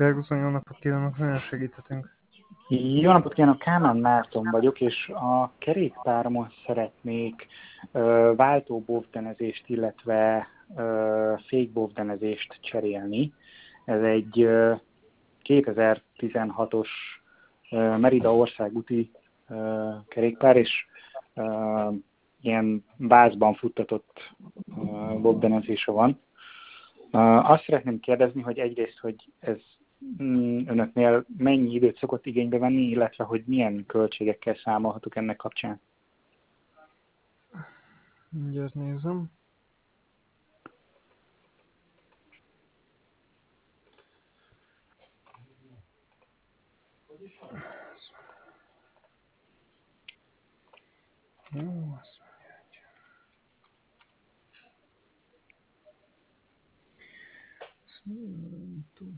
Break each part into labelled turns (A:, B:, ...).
A: Bergson, jó napot kívánok, nagyon segíthetünk.
B: Jó napot kívánok, Kálmán Márton vagyok, és a kerékpáromon szeretnék váltóbovdenezést, illetve fékbovdenezést cserélni. Ez egy 2016-os Merida országúti kerékpár, és ilyen vázban futtatott bovdenezése van. Azt szeretném kérdezni, hogy egyrészt, hogy ez önöknél mennyi időt szokott igénybe venni, illetve hogy milyen költségekkel számolhatok ennek kapcsán?
A: Mindjárt nézem. Jó, azt mondja.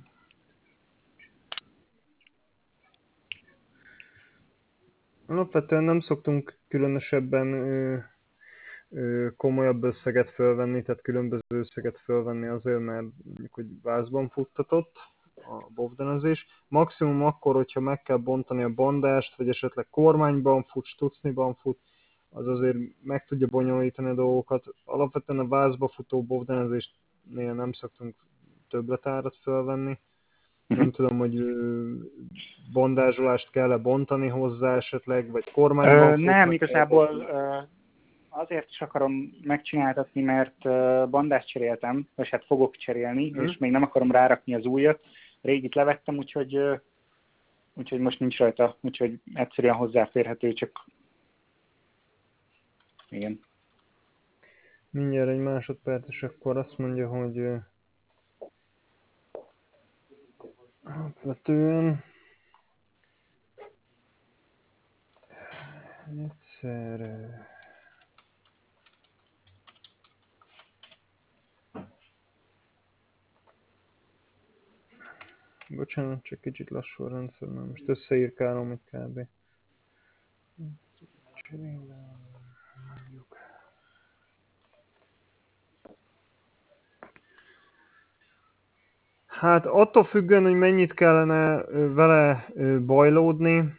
A: Alapvetően nem szoktunk különösebben komolyabb összeget fölvenni, tehát különböző összeget fölvenni azért, mert mondjuk, hogy vázban futtatott a bovdenezés. Maximum akkor, hogyha meg kell bontani a bandást, vagy esetleg kormányban fut, stucniban fut, az azért meg tudja bonyolítani a dolgokat. Alapvetően a vázba futó bovdenezésnél nem szoktunk többletárat fölvenni. Nem tudom, hogy bandázsolást kell-e bontani hozzá esetleg, vagy kormányban futnak.
B: Nem, igazából azért is akarom megcsináltatni, mert bandást cseréltem, vagy hát fogok cserélni, és még nem akarom rárakni az újat. Régit levettem, úgyhogy most nincs rajta, úgyhogy egyszerűen hozzáférhető, csak igen.
A: Mindjárt egy másodperc, és akkor azt mondja, hogy alapvetően egyszer bocsánat, csak kicsit lassú a rendszer, mert most összeírkálom itt kb. Mondjuk. Hát attól függően, hogy mennyit kellene vele bajlódni,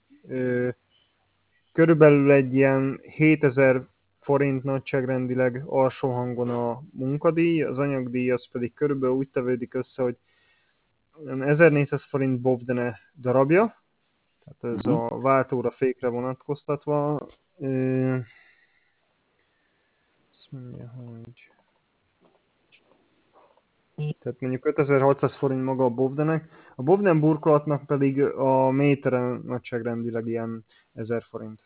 A: körülbelül egy ilyen 7000 forint nagyságrendileg alsó hangon a munkadíj, az anyagdíj az pedig körülbelül úgy tevődik össze, hogy 1400 forint bovdene darabja, tehát ez a váltóra, fékre vonatkoztatva. Azt mondja, hogy... Tehát mondjuk 5600 forint maga a bovdenek, a bovden burkolatnak pedig a méteren nagyságrendileg ilyen 1000 forint.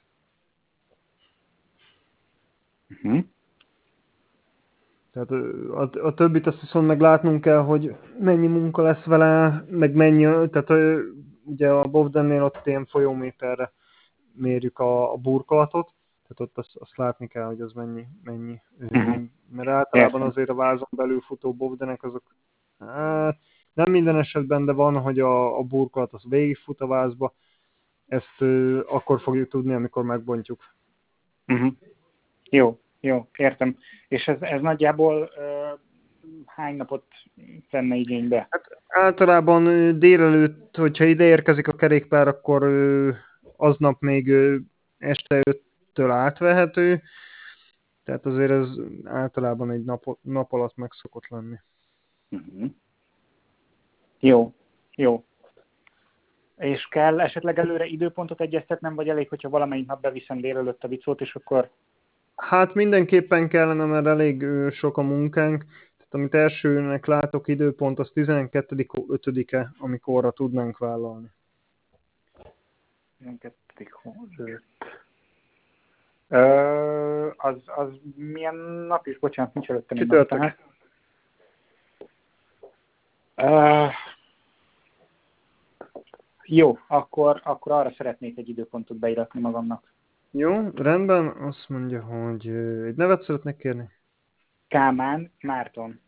A: Tehát a többit azt viszont meg látnunk kell, hogy mennyi munka lesz vele, meg mennyi, tehát ugye a bovdennél ott ilyen folyóméterre mérjük a burkolatot, tehát ott azt látni kell, hogy az mennyi. Mert általában azért a vázon belül futó bovdenek azok, hát nem minden esetben, de van, hogy a burkolat az végigfut a vázba, ezt akkor fogjuk tudni, amikor megbontjuk.
B: Jó, értem. És ez nagyjából hány napot venne igénybe?
A: Hát általában délelőtt, hogyha ide érkezik a kerékpár, akkor aznap még este 5-től átvehető. Tehát azért ez általában egy nap alatt meg szokott lenni.
B: Jó. És kell esetleg előre időpontot egyeztetnem, vagy elég, hogyha valamelyik nap beviszem délelőtt a vicót, és akkor...
A: Hát mindenképpen kellene, mert elég sok a munkánk. Tehát amit elsőnek látok időpont, az 12.5-e, amikorra tudnánk vállalni.
B: 12.5. Az milyen nap is? Bocsánat, nincs előttem egy nap tehát. Jó, akkor arra szeretnék egy időpontot beiratni magamnak.
A: Jó, rendben. Azt mondja, hogy egy nevet szeretnék kérni.
B: Kálmán Márton.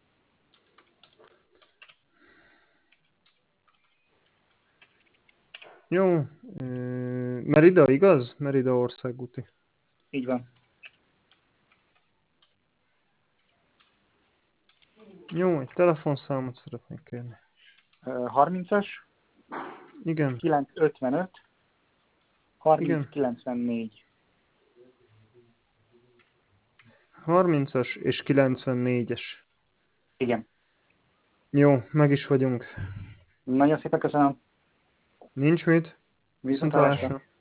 A: Jó. Merida, igaz? Merida országúti.
B: Így van.
A: Jó, egy telefonszámot szeretnék kérni.
B: 30-as,
A: Igen.
B: 955,
A: Igen.
B: 3094.
A: 30-as és 94-es.
B: Igen.
A: Jó, meg is vagyunk.
B: Nagyon szépen köszönöm.
A: Nincs mit.
B: Viszontlátásra.
A: Viszontlátásra.